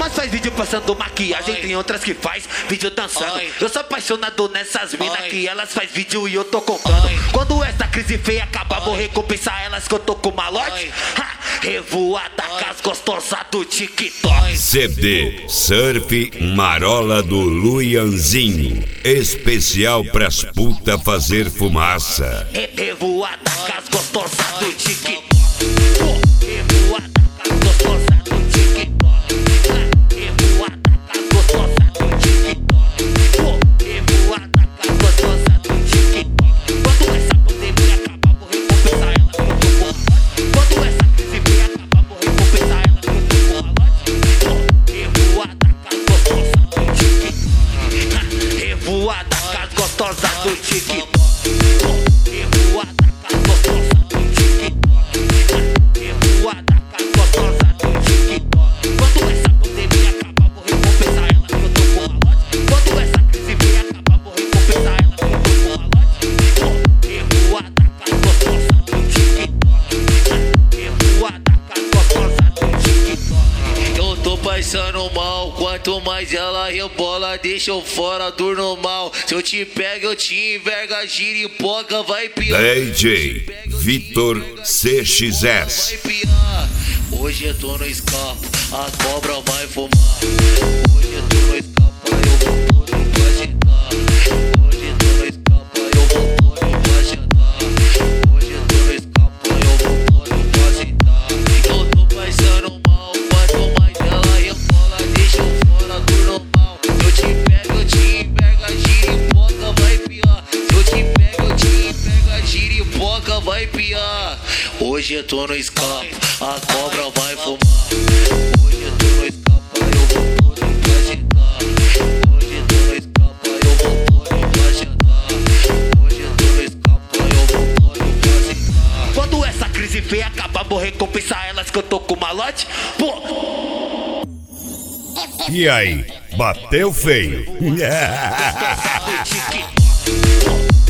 Umas faz vídeo passando maquiagem, tem outras que faz vídeo dançando. Eu sou apaixonado nessas minas que elas faz vídeo e eu tô comprando. Quando essa crise feia acabar, vou recompensar elas que eu tô com malote. Revoada com as gostosas do TikTok. CD Surf Marola do Luianzinho, especial pras puta fazer fumaça. Revoada com as gostosas do TikTok. Revoada com as gostosas do TikTok. Revoada com as gostosas do TikTok. Revoada com as gostosas do TikTok. Quando essa pandemia acabar, vou recompensar elas que eu tô com malote. Quando essa crise vier acabar, vou recompensar elas que eu tô com malote. Revoada com as gostosas do TikTok. Revoada com as gostosas do TikTok. Passando mal, quanto mais ela rebola, deixa eu fora do normal. Se eu te pego, eu te enverga, giripoca, vai pior. DJ Vitor CXS. Vai pior. Hoje eu tô no escapo, a cobra vai fumar. Hoje eu tô no escapo, eu vou pôr no agitar. Hoje eu tô no escapo, eu vou pôr no agitar. Hoje eu tô no escapo, eu vou pôr no agitar. Eu tô passando mal, quanto mais ela rebola, deixa eu fora do normal. Se eu te pego, eu te enverga, giripoca, vai pior. Se eu te pego, eu te enverga, giripoca, vai pior. Hoje eu tô no escapo, a cobra vai fumar. Hoje eu tô no escapo, eu vou pôr no agitar. Hoje eu tô no escapo, eu vou pôr no agitar. Hoje eu tô no escapo, eu vou pôr no agitar. Quando essa crise feia acabar, vou recompensar elas que eu tô com malote. Pô! E aí, bateu feio? Gostosas do TikTok.